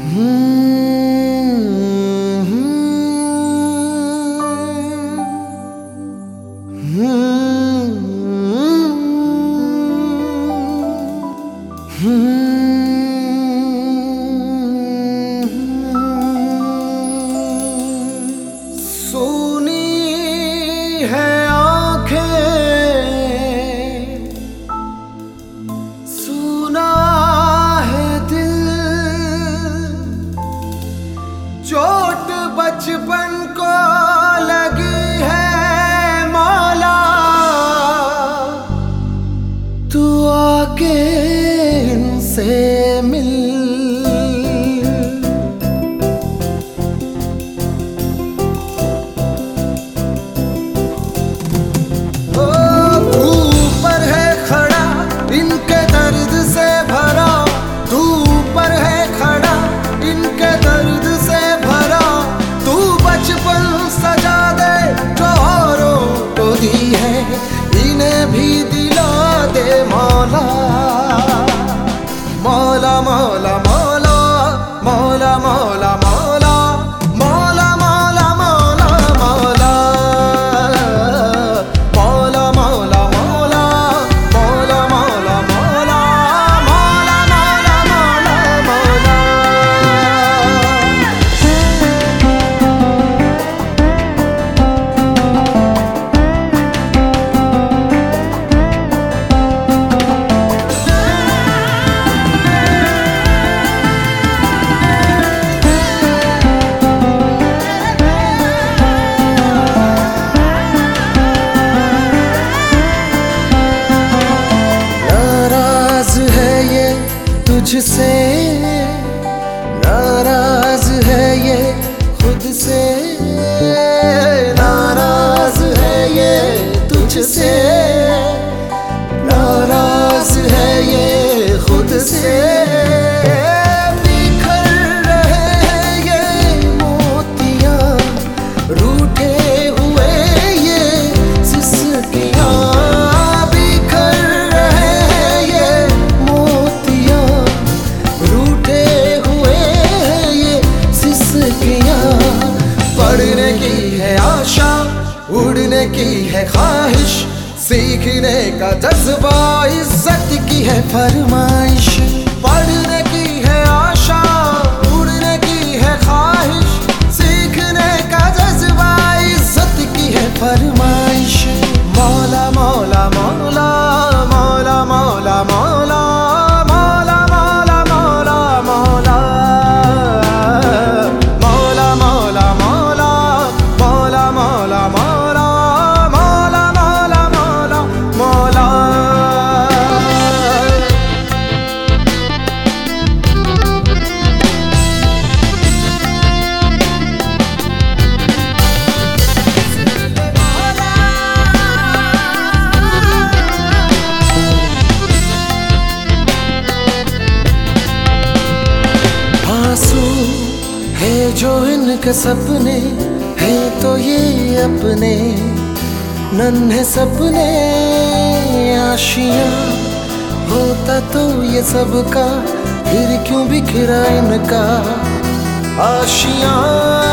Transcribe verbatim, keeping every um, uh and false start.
सोनी है आंखें, सुना है दिल, चोट बचपन को लगी है मौला, तू आके इनसे मिल। मौला मौला मौला मौला मौला मौला मौला मौला मौला मौला मौला मौला मौला मौला मौला मौला मौला मौला मौला। तुझसे नाराज है ये खुद से, नाराज है ये तुझसे, नाराज है ये खुद से। बिखर रहे हैं ये मोतियां, रूठे हुए ये सिसकियां, बिखर रहे हैं ये मोतियां, पढ़ने की है आशा, उड़ने की है ख्वाहिश, सीखने का जज्बा, इज्जत की है फरमाइश। पढ़ने की है आशा, उड़ने की है ख्वाहिश, सीखने का जज्बा, इज्जत की है फरमाइश। मौला मौला मौला मौला मौला मौला है जो इनके सपने हैं, तो ये अपने नन्हे सपने आशियां, होता तो ये सबका, फिर क्यों बिखरा इनका आशियां।